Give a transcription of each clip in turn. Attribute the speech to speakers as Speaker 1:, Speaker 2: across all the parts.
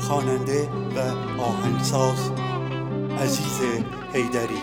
Speaker 1: خواننده و آهنگساز عزیز حیدری.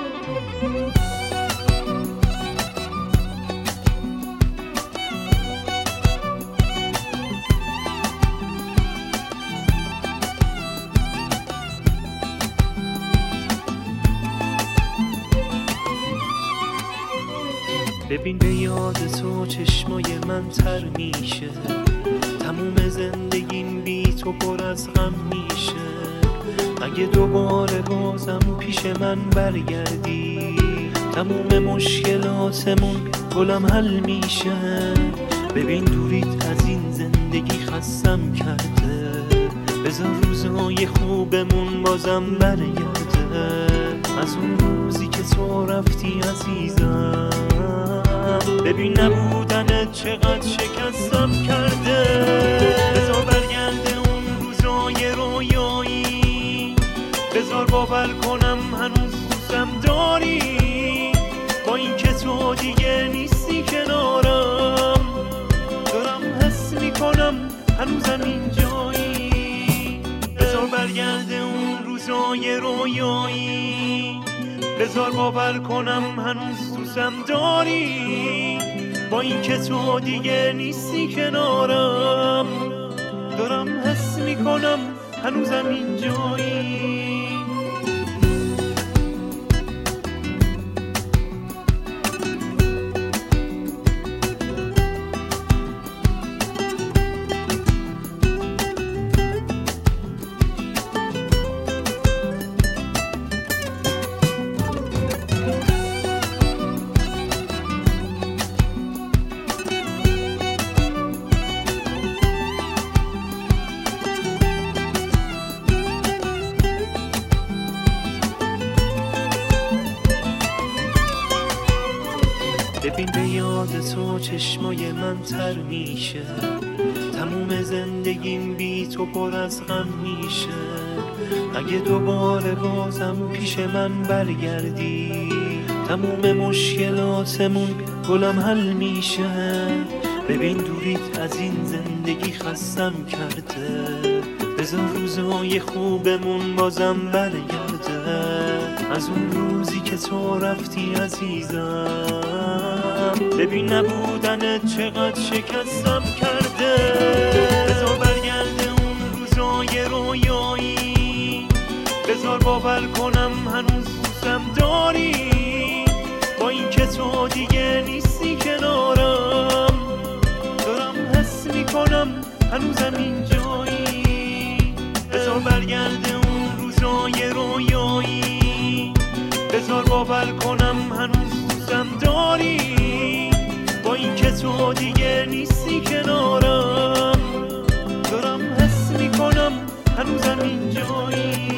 Speaker 2: ببین به یاد تو چشمای من تر میشه، تموم زندگیم بی تو پر از غم میشه. اگه دوباره بازم پیش من برگردی، تموم مشکلاتمون گلم حل میشه. ببین دوریت از این زندگی خستم کرده، بذار روزهای خوبمون بازم برگرده. از اون روزی که تو رفتی عزیزم، ببین نبودنت چقدر شکستم کرده. بذار برگرده اون روزای رویایی، بذار باور کنم هنوز دوستم داری. با این که تو دیگه نیستی کنارم، دارم حس میکنم هنوزم اینجایی. بذار برگرده اون روزای رویایی، بذار باور کنم هنوز دوستم داری. با این که تو دیگه نیستی کنارم، دارم حس میکنم هنوزم اینجایی. ببین به یاد تو چشمای من تر میشه، تموم زندگیم بی تو پر از غم میشه. اگه دوباره بازم پیش من برگردی، تموم مشکلاتمون گلم حل میشه. ببین دوریت از این زندگی خستم کرده، بذار روزهای خوبمون بازم برگرده. از اون روزی که تو رفتی عزیزم، ببین نبودنت چقدر شکستم کرده. بذار برگرده اون روزای رویایی، بذار باور کنم هنوز دوستم داری. با این که تو دیگه نیستی کنارم، دارم حس میکنم هنوزم اینجایی. بذار برگرده اون روزای رویایی، بذار باور کنم هنوز دوستم داری. با این که تو دیگه نیستی کنارم، دارم حس میکنم هنوزم اینجایی.